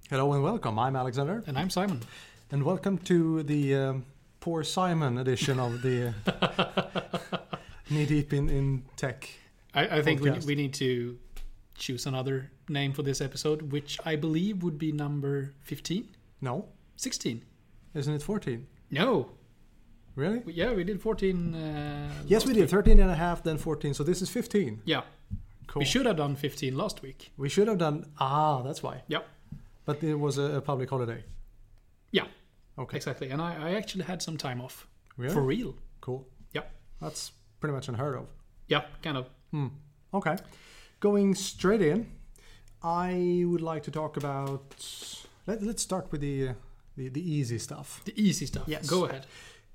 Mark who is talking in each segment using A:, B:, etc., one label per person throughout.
A: Hello and welcome. I'm Alexander.
B: And I'm Simon.
A: And welcome to the Poor Simon edition of the Knee Deep in Tech.
B: I think
A: podcast.
B: we need to choose another name for this episode, which I believe would be number 15?
A: No,
B: 16?
A: isn't it 14?
B: No.
A: Really?
B: We did 14.
A: Yes, we did. 13 and a half, then 14. So this is 15.
B: Yeah.
A: Cool.
B: We should have done 15 last week.
A: We should have done... that's why.
B: Yeah.
A: But it was a public holiday.
B: Yeah.
A: Okay.
B: Exactly. And I actually had some time off.
A: Really?
B: For real.
A: Cool.
B: Yeah.
A: That's pretty much unheard of.
B: Yeah, kind of.
A: Okay. Going straight in, I would like to talk about... Let's start with the easy stuff.
B: The easy stuff.
A: Yes.
B: Go ahead.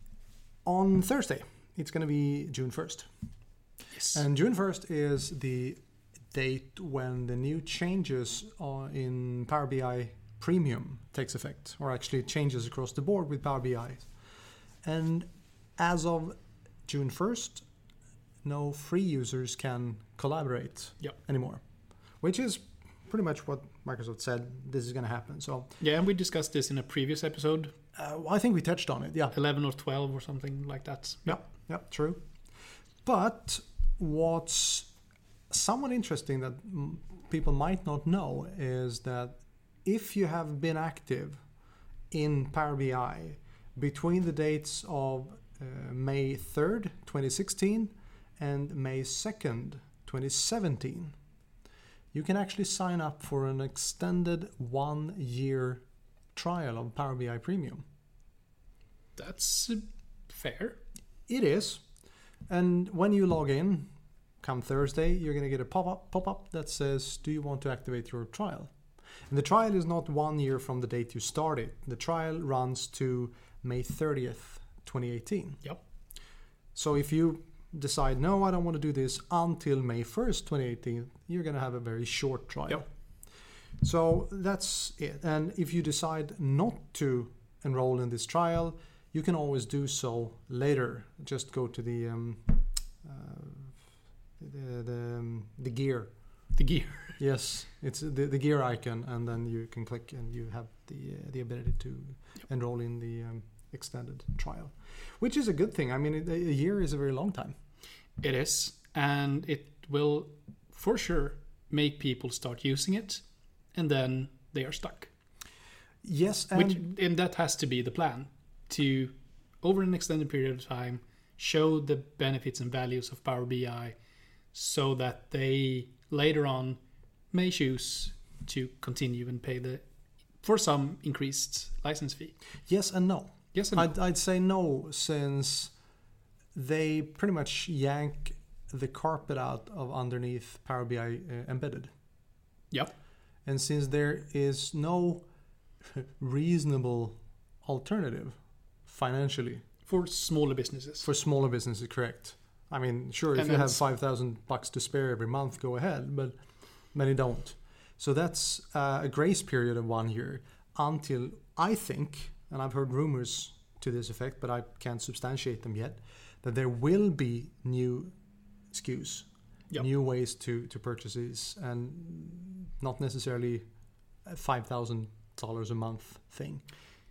A: On Thursday, it's going to be June 1st.
B: Yes.
A: And June 1st is the date when the new changes in Power BI Premium takes effect, or actually changes across the board with Power BI. And as of June 1st, no free users can collaborate anymore, which is pretty much what Microsoft said this is going to happen. So
B: yeah, and we discussed this in a previous episode.
A: I think we touched on it,
B: 11 or 12 or something like that.
A: Yeah, true. But what's somewhat interesting that people might not know is that if you have been active in Power BI between the dates of May 3rd, 2016 and May 2nd, 2017, you can actually sign up for an extended 1-year trial of Power BI Premium.
B: That's fair.
A: It is. And when you log in, come Thursday, you're going to get a pop-up that says, do you want to activate your trial? And the trial is not 1 year from the date you started. The trial runs to May 30th, 2018.
B: Yep.
A: So if you decide, no, I don't want to do this until May 1st, 2018, you're going to have a very short trial.
B: Yep.
A: So that's it. And if you decide not to enroll in this trial, you can always do so later. Just go to the gear.
B: The gear.
A: Yes, it's the gear icon, and then you can click, and you have the ability to enroll in the extended trial, which is a good thing. I mean, a year is a very long time.
B: It is, and it will for sure make people start using it, and then they are stuck.
A: Yes,
B: and that has to be the plan, to over an extended period of time show the benefits and values of Power BI, so that they later on may choose to continue and pay for some increased license fee.
A: Yes and no.
B: Yes and no.
A: I'd say no, since they pretty much yank the carpet out of underneath Power BI Embedded.
B: Yep.
A: And since there is no reasonable alternative financially
B: for smaller businesses.
A: For smaller businesses, correct. I mean, sure, if you have $5,000 to spare every month, go ahead, but many don't. So that's a grace period of 1 year until, I think, and I've heard rumors to this effect, but I can't substantiate them yet, that there will be new SKUs, new ways to purchase these, and not necessarily a $5,000 a month thing.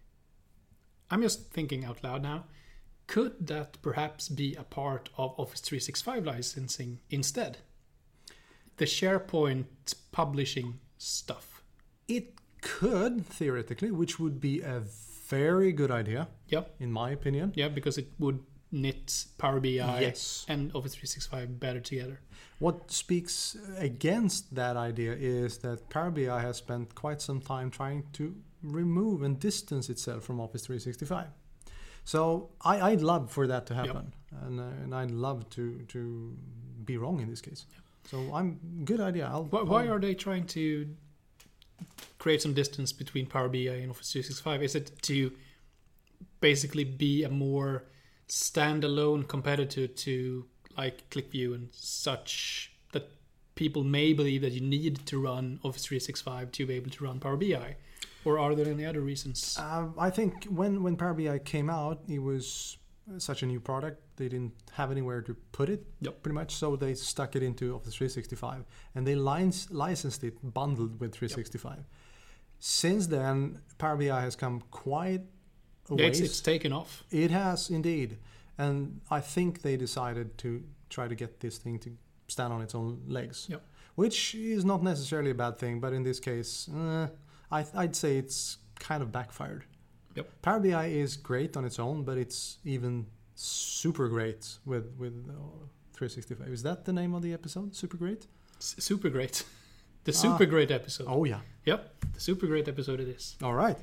B: I'm just thinking out loud now. Could that perhaps be a part of Office 365 licensing instead? The SharePoint publishing stuff.
A: It could, theoretically, which would be a very good idea, in my opinion.
B: Yeah, because it would knit Power BI and Office 365 better together.
A: What speaks against that idea is that Power BI has spent quite some time trying to remove and distance itself from Office 365. So I'd love for that to happen, and I'd love to be wrong in this case. So good idea.
B: Why are they trying to create some distance between Power BI and Office 365? Is it to basically be a more standalone competitor to like ClickView and such, that people may believe that you need to run Office 365 to be able to run Power BI? Or are there any other reasons?
A: I think when Power BI came out, it was such a new product. They didn't have anywhere to put it, pretty much. So they stuck it into Office 365. And they licensed it bundled with 365. Since then, Power BI has come quite a ways.
B: It's taken off.
A: It has indeed. And I think they decided to try to get this thing to stand on its own legs.
B: Yep.
A: Which is not necessarily a bad thing, but in this case, I'd say it's kind of backfired.
B: Yep.
A: Power BI is great on its own, but it's even super great with 365. Is that the name of the episode? Super great?
B: Super great. The super great episode.
A: Oh, yeah.
B: Yep. The super great episode it is.
A: All right.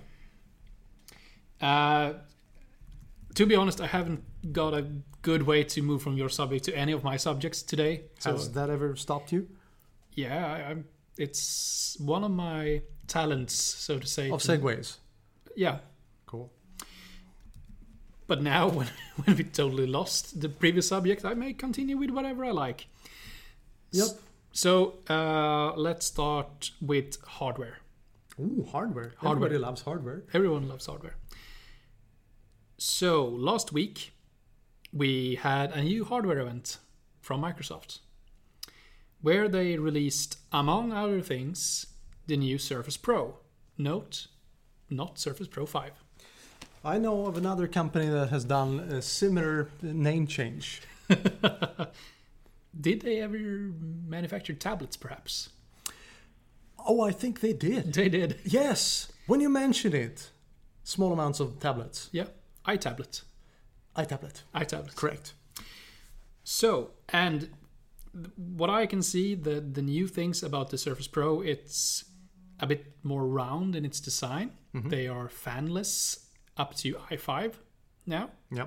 B: To be honest, I haven't got a good way to move from your subject to any of my subjects today.
A: Has that ever stopped you?
B: Yeah, it's one of my talents, so to say.
A: Of segues?
B: Yeah.
A: Cool.
B: But now, when we totally lost the previous subject, I may continue with whatever I like.
A: Yep.
B: So, let's start with hardware.
A: Ooh, hardware.
B: Hardware.
A: Everybody loves hardware.
B: Everyone loves hardware. So, last week, we had a new hardware event from Microsoft, where they released, among other things, the new Surface Pro. Note, not Surface Pro 5.
A: I know of another company that has done a similar name change.
B: Did they ever manufacture tablets, perhaps?
A: Oh, I think they did.
B: They did.
A: Yes, when you mention it. Small amounts of tablets.
B: Yeah, iTablet.
A: iTablet. Correct.
B: So, and what I can see, the new things about the Surface Pro, it's a bit more round in its design.
A: Mm-hmm.
B: They are fanless up to i5 now.
A: Yep.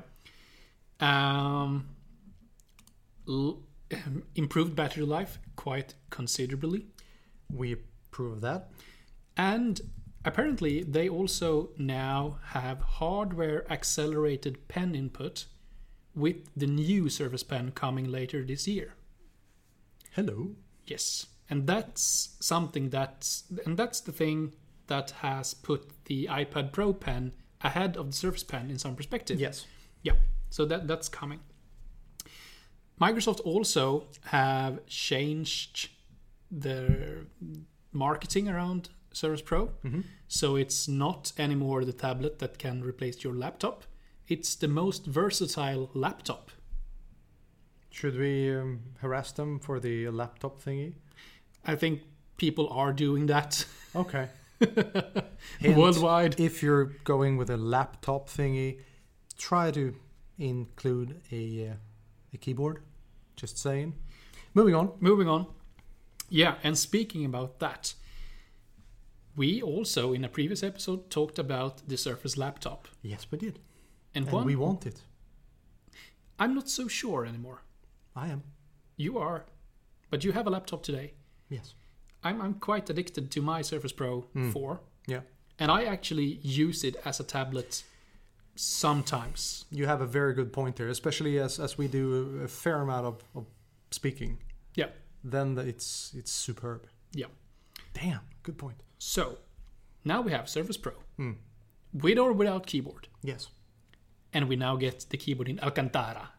B: Improved battery life quite considerably.
A: We approve of that.
B: And apparently they also now have hardware accelerated pen input with the new Surface Pen coming later this year.
A: Hello.
B: Yes. And that's something that's the thing that has put the iPad Pro pen ahead of the Surface Pen in some perspective.
A: Yes.
B: Yeah. So that's coming. Microsoft also have changed their marketing around Surface Pro.
A: Mm-hmm.
B: So it's not anymore the tablet that can replace your laptop. It's the most versatile laptop.
A: Should we harass them for the laptop thingy?
B: I think people are doing that.
A: Okay.
B: Worldwide.
A: If you're going with a laptop thingy, try to include a keyboard. Just saying. Moving on.
B: Yeah, and speaking about that, we also in a previous episode talked about the Surface laptop.
A: Yes, we did.
B: And
A: we want it.
B: I'm not so sure anymore.
A: I am.
B: You are. But you have a laptop today.
A: Yes.
B: I'm quite addicted to my Surface Pro 4.
A: Yeah.
B: And I actually use it as a tablet sometimes.
A: You have a very good point there, especially as we do a fair amount of speaking.
B: Yeah.
A: Then it's superb.
B: Yeah.
A: Damn, good point.
B: So, now we have Surface Pro. With or without keyboard.
A: Yes.
B: And we now get the keyboard in Alcantara.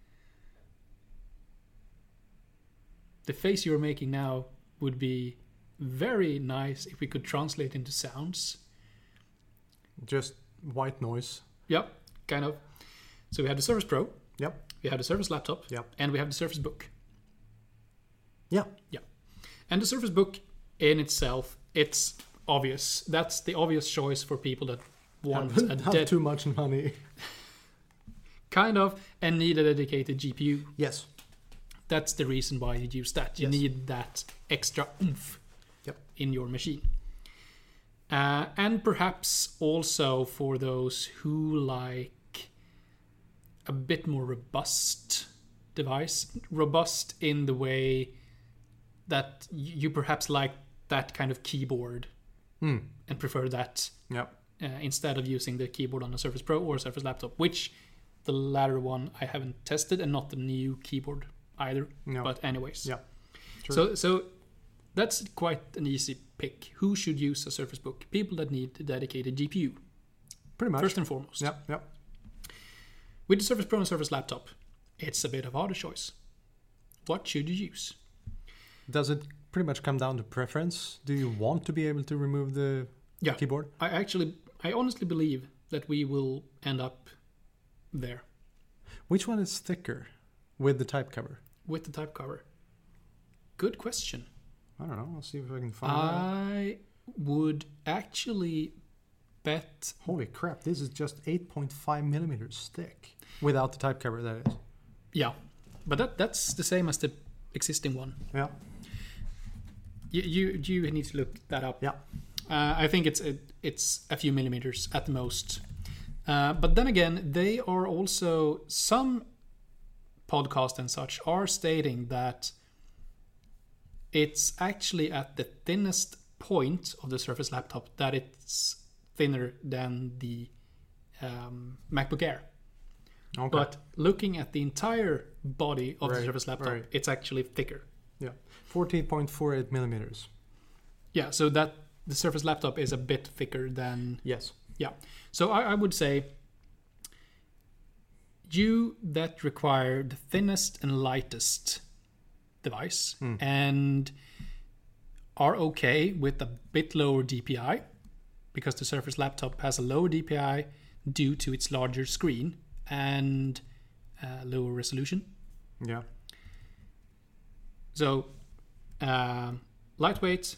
B: The face you're making now would be very nice if we could translate into sounds.
A: Just white noise.
B: Yep, kind of. So we have the Surface Pro.
A: Yep.
B: We have the Surface Laptop.
A: Yep.
B: And we have the Surface Book.
A: Yeah.
B: Yeah. And the Surface Book in itself, it's obvious. That's the obvious choice for people that want
A: have too much money.
B: Kind of, and need a dedicated GPU.
A: Yes.
B: That's the reason why you use that. You need that extra oomph in your machine. And perhaps also for those who like a bit more robust device. Robust in the way that you perhaps like that kind of keyboard and prefer that instead of using the keyboard on a Surface Pro or Surface Laptop, which the latter one I haven't tested, and not the new keyboard either. No. But anyways.
A: Yeah. True.
B: So that's quite an easy pick. Who should use a Surface Book? People that need a dedicated GPU.
A: Pretty much.
B: First and foremost.
A: Yep.
B: With the Surface Pro and Surface Laptop, it's a bit of harder choice. What should you use?
A: Does it pretty much come down to preference? Do you want to be able to remove the
B: Yeah.
A: keyboard?
B: I honestly believe that we will end up there
A: Which one is thicker with the type cover?
B: with the type cover. Good question.
A: I don't know. I'll see if I can find out.
B: I would actually bet.
A: Holy crap! This is just 8.5 millimeters thick without the type cover. That is.
B: Yeah, but that's the same as the existing one.
A: Yeah.
B: You need to look that up.
A: Yeah.
B: I think it's a few millimeters at the most. But then again, they are also, some podcasts and such are stating that it's actually at the thinnest point of the Surface Laptop that it's thinner than the MacBook Air.
A: Okay.
B: But looking at the entire body of the
A: Right,
B: Surface Laptop,
A: right.
B: it's actually thicker.
A: Yeah. 14.48 millimeters.
B: Yeah, so that the Surface Laptop is a bit thicker than...
A: Yes.
B: Yeah. So I would say you that require the thinnest and lightest device and are okay with a bit lower DPI, because the Surface Laptop has a lower DPI due to its larger screen and lower resolution.
A: Yeah.
B: So lightweight,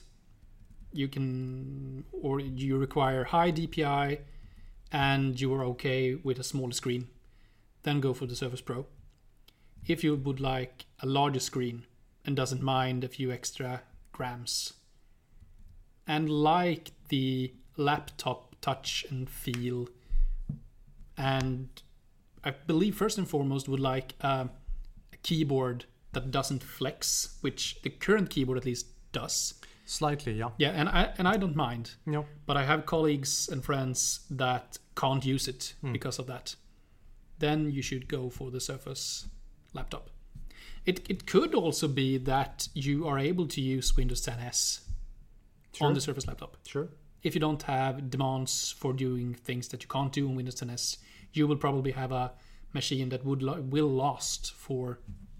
B: you require high DPI and you are okay with a smaller screen, then go for the Surface Pro. If you would like a larger screen and doesn't mind a few extra grams and like the laptop touch and feel, and I believe first and foremost would like a keyboard that doesn't flex, which the current keyboard at least does.
A: Slightly, yeah.
B: Yeah, and I don't mind.
A: No.
B: But I have colleagues and friends that can't use it because of that. Then you should go for the Surface Laptop. It could also be that you are able to use Windows 10s on the Surface Laptop.
A: Sure.
B: If you don't have demands for doing things that you can't do on Windows 10s, you will probably have a machine that will last for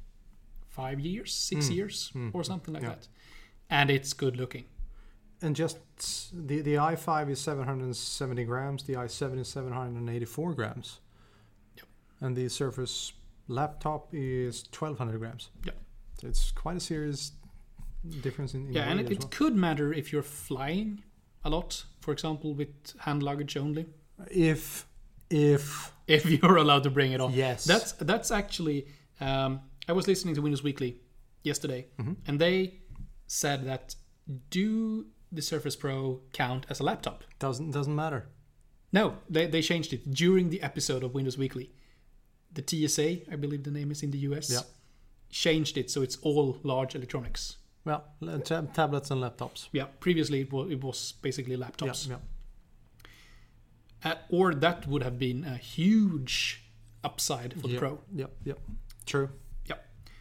B: 5 years, 6 years, or something like that. And it's good looking.
A: And just the i5 is 770 grams, the i7 is 784 grams.
B: Yep.
A: And the Surface Laptop is 1200 grams.
B: Yep.
A: So it's quite a serious difference in
B: Yeah, and
A: weight as
B: it
A: well.
B: could matter if you're flying a lot, for example, with hand luggage only.
A: If
B: You're allowed to bring it on.
A: Yes.
B: That's actually... I was listening to Windows Weekly yesterday, and they said that do the Surface Pro count as a laptop?
A: doesn't matter.
B: No, they changed it during the episode of Windows Weekly. The TSA, I believe the name is in the US,
A: Yeah.
B: changed it so it's all large electronics.
A: Well, tablets and laptops.
B: Yeah, previously it was basically laptops.
A: Yeah.
B: Or that would have been a huge upside for the Pro.
A: Yep. True.
B: Yeah.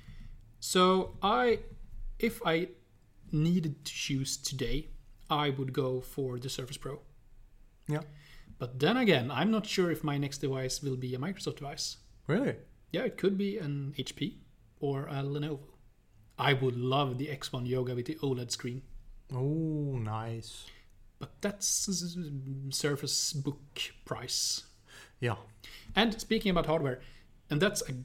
B: So if I needed to choose today, I would go for the Surface Pro.
A: Yeah.
B: But then again, I'm not sure if my next device will be a Microsoft device.
A: Really?
B: Yeah, it could be an HP or a Lenovo. I would love the X1 Yoga with the OLED screen.
A: Oh, nice.
B: But that's Surface Book price.
A: Yeah.
B: And speaking about hardware, and that's a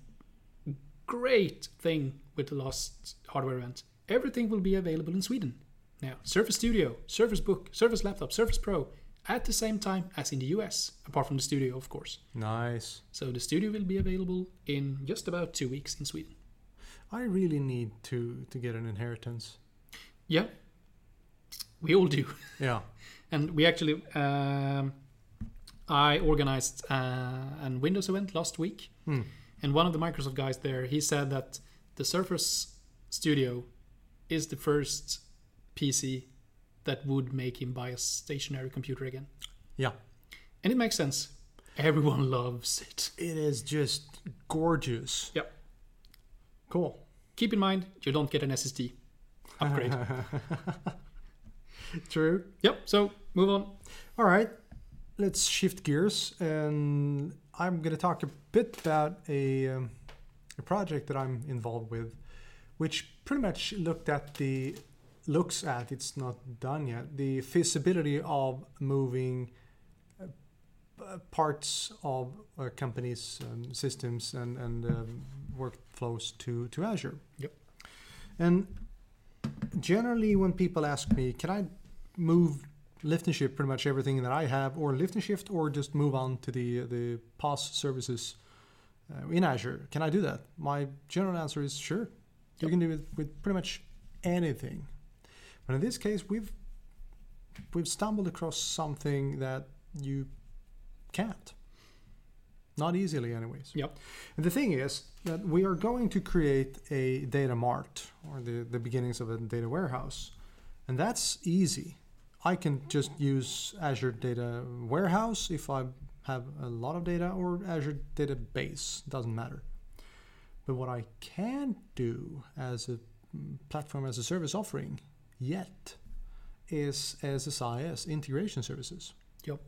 B: great thing with the last hardware event, everything will be available in Sweden now. Surface Studio, Surface Book, Surface Laptop, Surface Pro at the same time as in the US, apart from the Studio, of course.
A: Nice.
B: So the Studio will be available in just about 2 weeks in Sweden.
A: I really need to get an inheritance.
B: Yeah, we all do.
A: Yeah.
B: And we actually, I organized an Windows event last week. And one of the Microsoft guys there, he said that the Surface Studio is the first PC that would make him buy a stationary computer again.
A: Yeah.
B: And it makes sense. Everyone loves it.
A: It is just gorgeous.
B: Yep.
A: Cool.
B: Keep in mind, you don't get an SSD upgrade.
A: True.
B: Yep, so move on.
A: All right. Let's shift gears, and I'm going to talk a bit about a project that I'm involved with, which pretty much looked at the looks at, it's not done yet, the feasibility of moving parts of a company's systems and workflows to Azure.
B: Yep.
A: And generally when people ask me, can I move lift and shift pretty much everything that I have, or lift and shift, or just move on to the PaaS services in Azure? Can I do that? My general answer is sure. You can do it with pretty much anything. But in this case, we've stumbled across something that you can't. Not easily anyways.
B: Yep.
A: And the thing is that we are going to create a data mart, or the beginnings of a data warehouse. And that's easy. I can just use Azure Data Warehouse if I have a lot of data, or Azure Database, doesn't matter. But what I can't do as a platform as a service offering yet is SSIS, integration services.
B: Yep.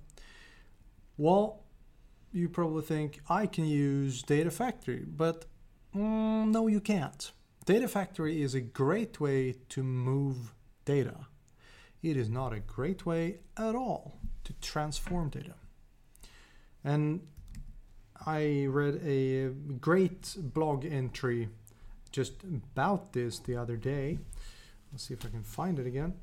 A: Well, you probably think I can use Data Factory, but no, you can't. Data Factory is a great way to move data. It is not a great way at all to transform data. And I read a great blog entry just about this the other day. Let's see if I can find it again.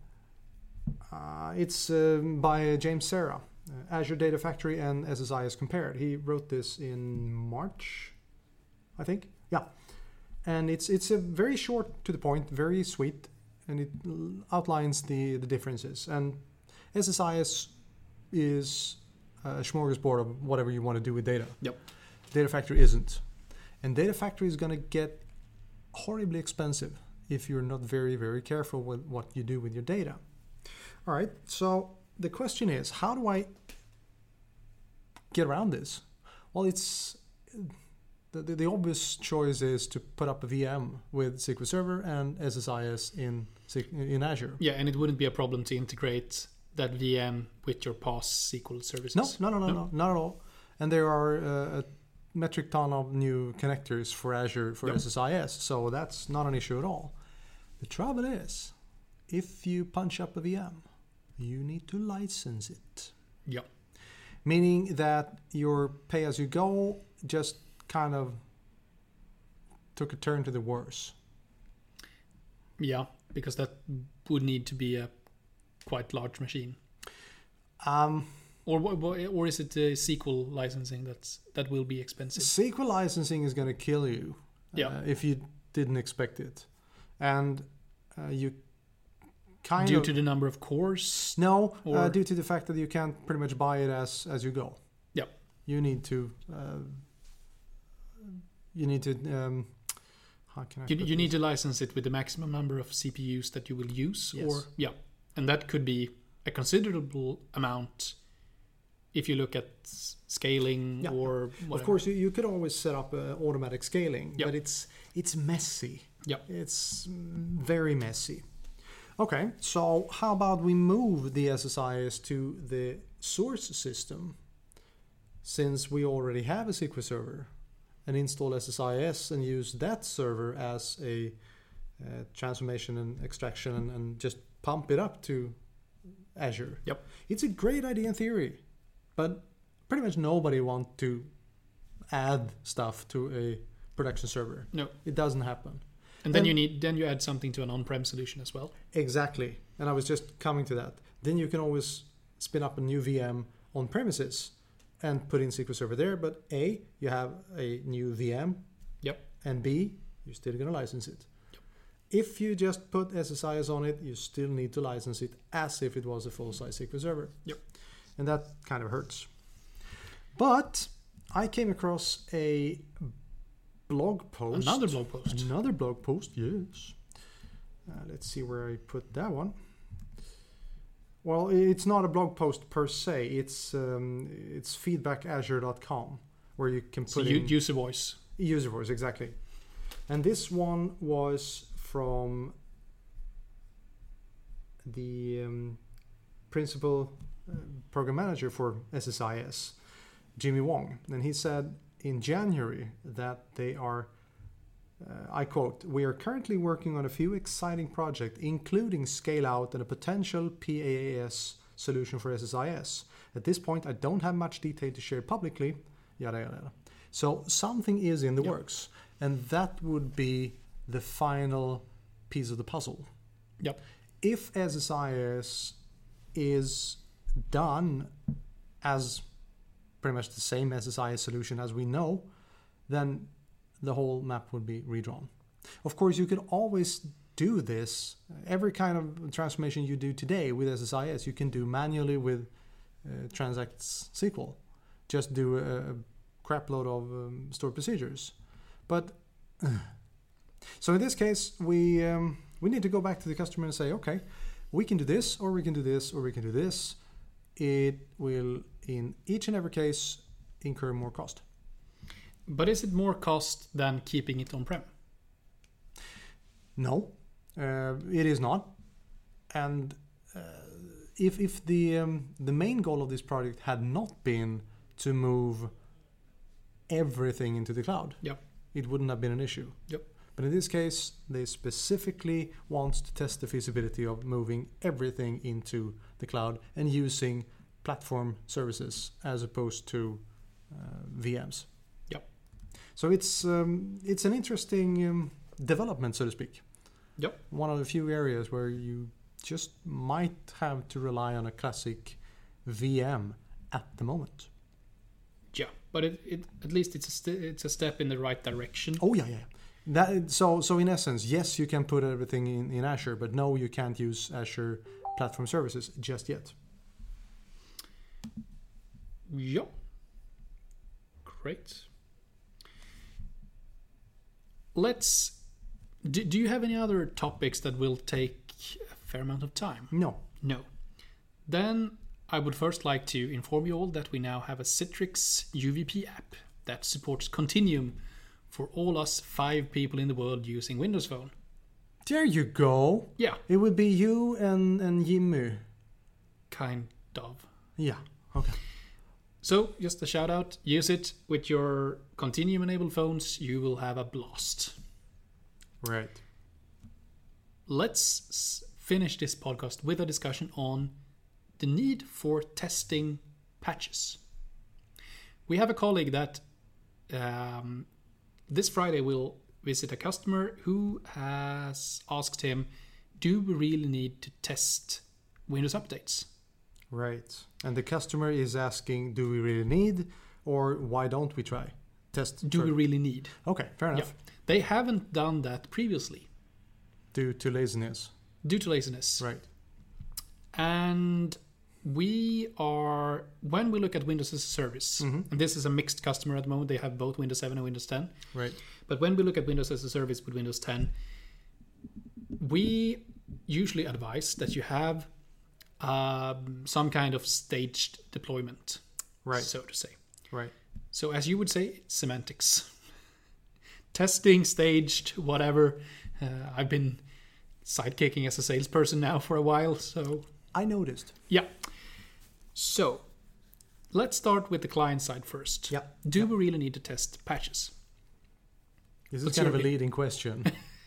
A: It's by James Serra, Azure Data Factory and SSIS Compared. He wrote this in March, I think. Yeah. And it's a very short, to the point, very sweet, and it outlines the differences. And SSIS is a smorgasbord of whatever you want to do with data.
B: Yep.
A: Data Factory isn't. And Data Factory is going to get horribly expensive if you're not very, very careful with what you do with your data. All right, so the question is, how do I get around this? Well, it's the obvious choice is to put up a VM with SQL Server and SSIS in Azure.
B: Yeah, and it wouldn't be a problem to integrate that VM with your PaaS SQL services.
A: No, not at all. And there are a metric ton of new connectors for Azure for SSIS, so that's not an issue at all. The trouble is, if you punch up a VM, you need to license it.
B: Yep.
A: Meaning that your pay-as-you-go just kind of took a turn to the worse.
B: Yeah, because that would need to be a quite large machine. Or is it SQL licensing that will be expensive?
A: SQL licensing is going to kill you if you didn't expect it. And you kind
B: due
A: of...
B: to the number of cores?
A: No, due to the fact that you can't pretty much buy it as you go.
B: Yep.
A: You need to... how can I
B: you need to license it with the maximum number of CPUs that you will use.
A: Yes.
B: And that could be a considerable amount if you look at scaling or whatever.
A: Of course, you could always set up automatic scaling, but it's messy.
B: Yep.
A: It's very messy. Okay, so how about we move the SSIS to the source system, since we already have a SQL server, and install SSIS and use that server as a transformation and extraction and just pump it up to Azure.
B: Yep.
A: It's a great idea in theory, but pretty much nobody wants to add stuff to a production server.
B: No.
A: It doesn't happen.
B: And then you add something to an on-prem solution as well.
A: Exactly. And I was just coming to that. Then you can always spin up a new VM on premises and put in SQL Server there. But A, you have a new VM.
B: Yep.
A: And B, you're still going to license it.
B: Yep.
A: If you just put SSIS on it, you still need to license it as if it was a full-size SQL Server.
B: Yep.
A: And that kind of hurts. But I came across a blog post.
B: Another blog post,
A: yes. Let's see where I put that one. Well, it's not a blog post per se. It's feedbackazure.com, where you can put in
B: user voice.
A: User voice, exactly. And this one was from the principal program manager for SSIS, Jimmy Wong. And he said in January that they are I quote, "We are currently working on a few exciting projects, including scale out and a potential PaaS solution for SSIS. At this point, I don't have much detail to share publicly." Yada yada yada. So something is in the works, and that would be the final piece of the puzzle.
B: Yep.
A: If SSIS is done as pretty much the same SSIS solution as we know, then the whole map would be redrawn. Of course, you can always do this. Every kind of transformation you do today with SSIS, you can do manually with Transacts SQL. Just do a crap load of stored procedures. But so in this case, we need to go back to the customer and say, okay, we can do this, or we can do this, or we can do this. It will, in each and every case, incur more cost.
B: But is it more cost than keeping it on-prem?
A: No, it is not. And if the main goal of this project had not been to move everything into the cloud,
B: Yep.
A: it wouldn't have been an issue.
B: Yep.
A: But in this case, they specifically want to test the feasibility of moving everything into the cloud and using platform services as opposed to VMs.
B: Yep.
A: So it's an interesting development, so to speak.
B: Yep.
A: One of the few areas where you just might have to rely on a classic VM at the moment.
B: Yeah, but it at least it's a step in the right direction.
A: Oh yeah. So in essence, yes, you can put everything in Azure, but no, you can't use Azure Platform Services just yet.
B: Yep. Great. Do you have any other topics that will take a fair amount of time?
A: No.
B: Then I would first like to inform you all that we now have a Citrix UVP app that supports Continuum for all us 5 people in the world using Windows Phone.
A: There you go.
B: Yeah.
A: It would be you and Jimmy.
B: Kind of.
A: Yeah. Okay.
B: So, just a shout out. Use it with your Continuum enabled phones. You will have a blast.
A: Right.
B: Let's finish this podcast with a discussion on the need for testing patches. We have a colleague that this Friday will visit a customer who has asked him, do we really need to test Windows updates?
A: Right. And the customer is asking, do we really need, or why don't we try? Test.
B: Do we really need?
A: Okay, fair enough.
B: Yeah. They haven't done that previously.
A: Due to laziness.
B: Right. And when we look at Windows as a service, and this is a mixed customer at the moment, they have both Windows 7 and Windows 10.
A: Right.
B: But when we look at Windows as a service with Windows 10, we usually advise that you have some kind of staged deployment,
A: right,
B: so to say.
A: Right.
B: So as you would say, semantics. Testing, staged, whatever. I've been sidekicking as a salesperson now for a while, so...
A: I noticed.
B: Yeah. So, let's start with the client side first.
A: Yeah.
B: Do we really need to test patches?
A: This is kind of a leading question.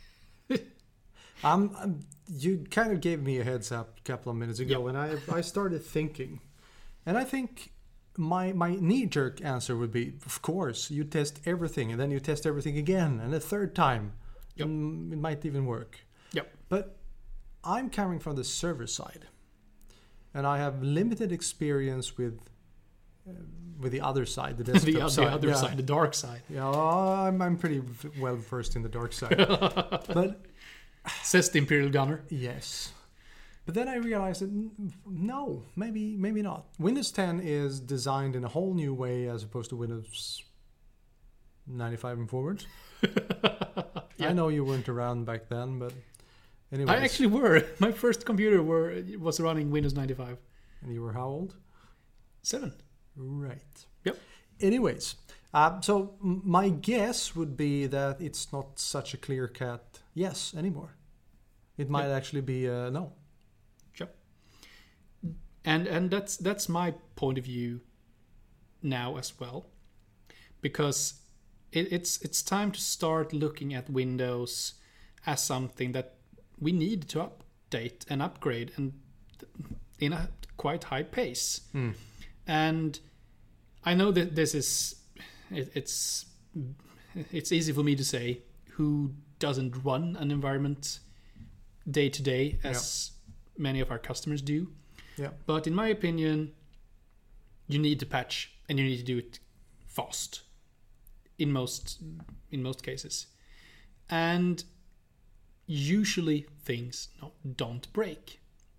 A: You kind of gave me a heads up a couple of minutes ago, and I started thinking. And I think my knee-jerk answer would be, of course, you test everything, and then you test everything again, and a third time. Yep. It might even work.
B: Yep.
A: But I'm coming from the server side. And I have limited experience with the other side, the desktop side.
B: The other side, the dark side.
A: Yeah, I'm pretty well versed in the dark side. But
B: says the Imperial Gunner.
A: Yes. But then I realized that no, maybe not. Windows 10 is designed in a whole new way as opposed to Windows 95 and forwards. Yeah. I know you weren't around back then, but anyways.
B: I actually were. My first computer was running Windows 95.
A: And you were how old?
B: 7.
A: Right.
B: Yep.
A: Anyways, so my guess would be that it's not such a clear-cut yes anymore. It might actually be a no.
B: Sure. And that's my point of view now as well. Because it's time to start looking at Windows as something that we need to update and upgrade, and in a quite high pace. And I know that this is it's easy for me to say, who doesn't run an environment day to day as many of our customers do.
A: Yeah.
B: But in my opinion, you need to patch, and you need to do it fast in most cases. And usually things don't break.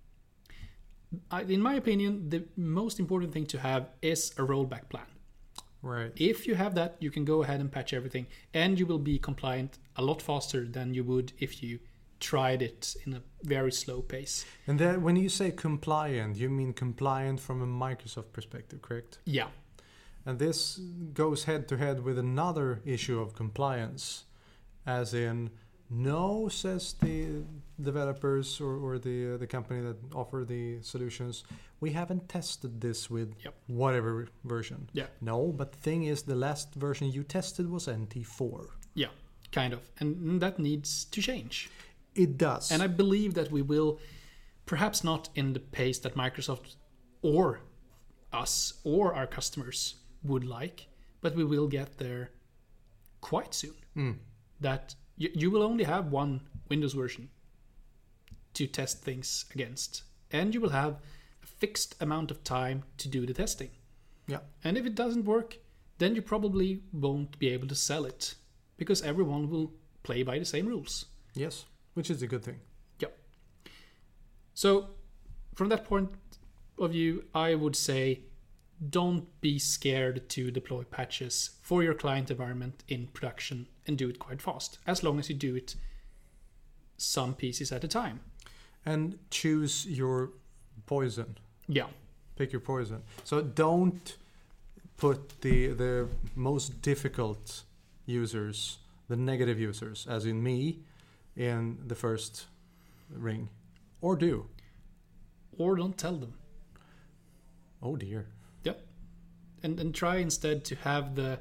B: In my opinion, the most important thing to have is a rollback plan.
A: Right.
B: If you have that, you can go ahead and patch everything, and you will be compliant a lot faster than you would if you tried it in a very slow pace.
A: And then when you say compliant, you mean compliant from a Microsoft perspective, correct?
B: Yeah.
A: And this goes head to head with another issue of compliance, as in, no, says the developers or the company that offer the solutions, we haven't tested this with whatever version.
B: Yeah.
A: No, but the thing is, the last version you tested was NT4.
B: Yeah, kind of. And that needs to change.
A: It does.
B: And I believe that we will, perhaps not in the pace that Microsoft or us or our customers would like, but we will get there quite soon. That you will only have one Windows version to test things against, and you will have a fixed amount of time to do the testing.
A: Yeah.
B: And if it doesn't work, then you probably won't be able to sell it, because everyone will play by the same rules.
A: Yes, which is a good thing.
B: Yep. So from that point of view, I would say don't be scared to deploy patches for your client environment in production, and do it quite fast, as long as you do it some pieces at a time.
A: And choose your poison.
B: Yeah.
A: Pick your poison. So don't put the most difficult users, the negative users, as in me, in the first ring. Or do.
B: Or don't tell them.
A: Oh dear.
B: Yep. And try instead to have the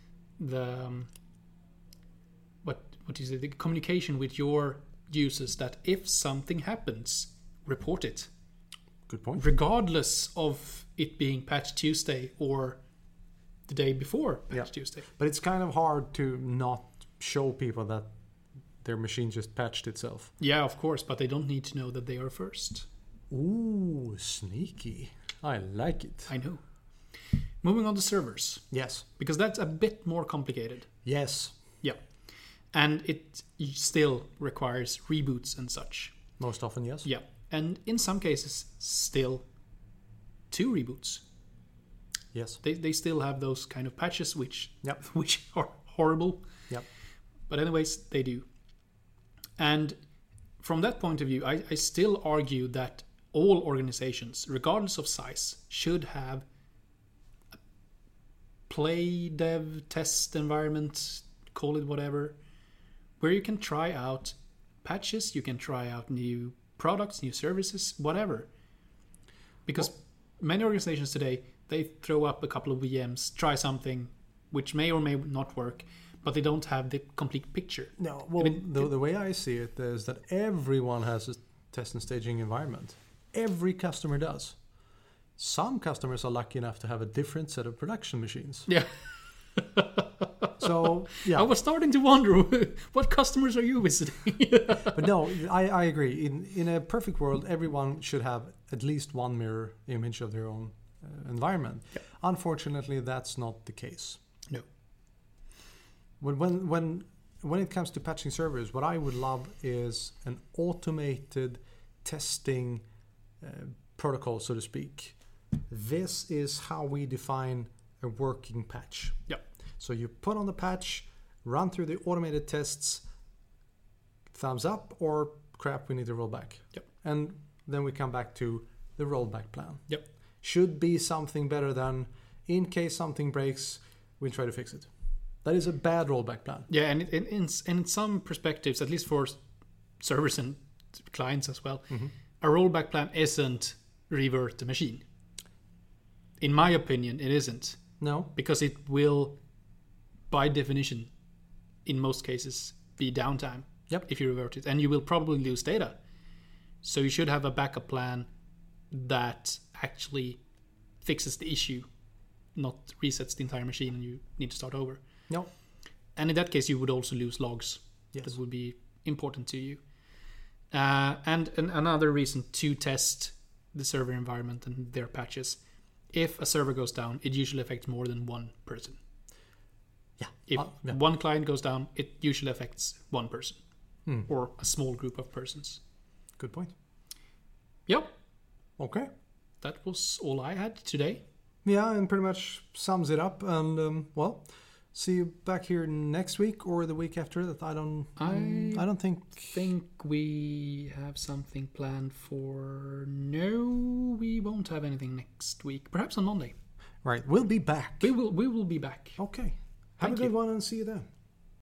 B: what is it, the communication with your users, that if something happens, report it.
A: Good point.
B: Regardless of it being Patch Tuesday or the day before Patch Tuesday.
A: But it's kind of hard to not show people that their machine just patched itself.
B: Yeah, of course, but they don't need to know that they are first.
A: Ooh, sneaky. I like it.
B: I know. Moving on to servers.
A: Yes.
B: Because that's a bit more complicated.
A: Yes.
B: Yeah. And it still requires reboots and such.
A: Most often, yes.
B: Yeah. And in some cases, still 2 reboots.
A: Yes.
B: They still have those kind of patches which
A: Yep.
B: which are horrible.
A: Yep.
B: But anyways, they do. And from that point of view, I still argue that all organizations, regardless of size, should have a play, dev, test environment, call it whatever, where you can try out patches, you can try out new products, new services, whatever. Because many organizations today, they throw up a couple of VMs, try something which may or may not work, but they don't have the complete picture.
A: No, well, the way I see it is that everyone has a test and staging environment. Every customer does. Some customers are lucky enough to have a different set of production machines.
B: Yeah.
A: So, yeah.
B: I was starting to wonder, what customers are you visiting?
A: But no, I agree. In a perfect world, everyone should have at least one mirror image of their own environment. Yeah. Unfortunately, that's not the case.
B: No.
A: When it comes to patching servers, what I would love is an automated testing protocol, so to speak. This is how we define a working patch.
B: Yeah.
A: So you put on the patch, run through the automated tests, thumbs up, or crap, we need to roll back.
B: Yep.
A: And then we come back to the rollback plan.
B: Yep.
A: Should be something better than, in case something breaks, we'll try to fix it. That is a bad rollback plan.
B: Yeah, and in some perspectives, at least for servers and clients as well, a rollback plan isn't revert the machine. In my opinion, it isn't.
A: No.
B: Because it will by definition, in most cases, be downtime.
A: Yep.
B: If you revert it, and you will probably lose data. So you should have a backup plan that actually fixes the issue, not resets the entire machine and you need to start over.
A: No.
B: And in that case, you would also lose logs.
A: Yes.
B: That would be important to you. And another reason to test the server environment and their patches. If a server goes down, it usually affects more than one person.
A: Yeah.
B: If
A: Yeah.
B: one client goes down, it usually affects one person or a small group of persons.
A: Good point.
B: Yep,
A: Okay.
B: that was all I had today.
A: Yeah, and pretty much sums it up. And well, see you back here next week or the week after that. I don't think.
B: Think we have something planned for... No, we won't have anything next week. Perhaps on Monday.
A: Right, we'll be back.
B: We will be back.
A: Okay. Have
B: Thank
A: a good
B: you.
A: one and see you then.